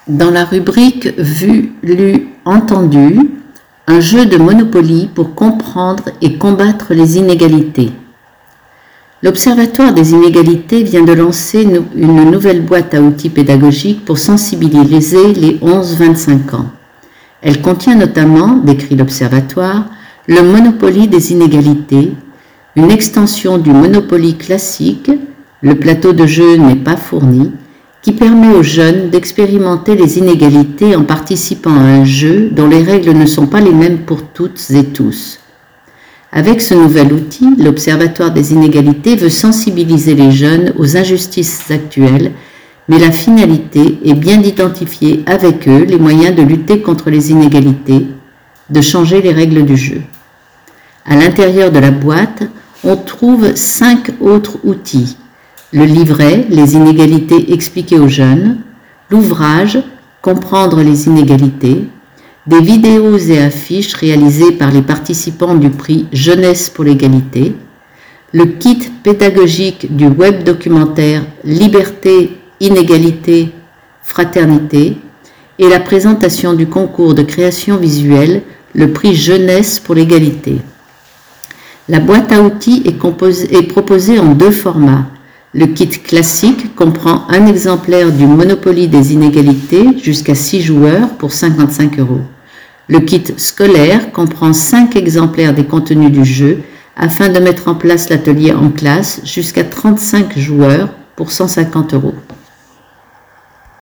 Dans la rubrique Vu, lu, entendu, un jeu de Monopoly pour comprendre et combattre les inégalités. L'Observatoire des inégalités vient de lancer une nouvelle boîte à outils pédagogiques pour sensibiliser les 11-25 ans. Elle contient notamment, décrit l'Observatoire, le Monopoly des inégalités, une extension du Monopoly classique, le plateau de jeu n'est pas fourni, qui permet aux jeunes d'expérimenter les inégalités en participant à un jeu dont les règles ne sont pas les mêmes pour toutes et tous. Avec ce nouvel outil, l'Observatoire des inégalités veut sensibiliser les jeunes aux injustices actuelles, mais la finalité est bien d'identifier avec eux les moyens de lutter contre les inégalités, de changer les règles du jeu. À l'intérieur de la boîte, on trouve 5 autres outils. Le livret, les inégalités expliquées aux jeunes, l'ouvrage, comprendre les inégalités, des vidéos et affiches réalisées par les participants du prix Jeunesse pour l'égalité, le kit pédagogique du web documentaire Liberté, Inégalité, Fraternité et la présentation du concours de création visuelle, le prix Jeunesse pour l'égalité. La boîte à outils est proposée en 2 formats. Le kit classique comprend un exemplaire du Monopoly des inégalités jusqu'à 6 joueurs pour 55 €. Le kit scolaire comprend 5 exemplaires des contenus du jeu afin de mettre en place l'atelier en classe jusqu'à 35 joueurs pour 150 €.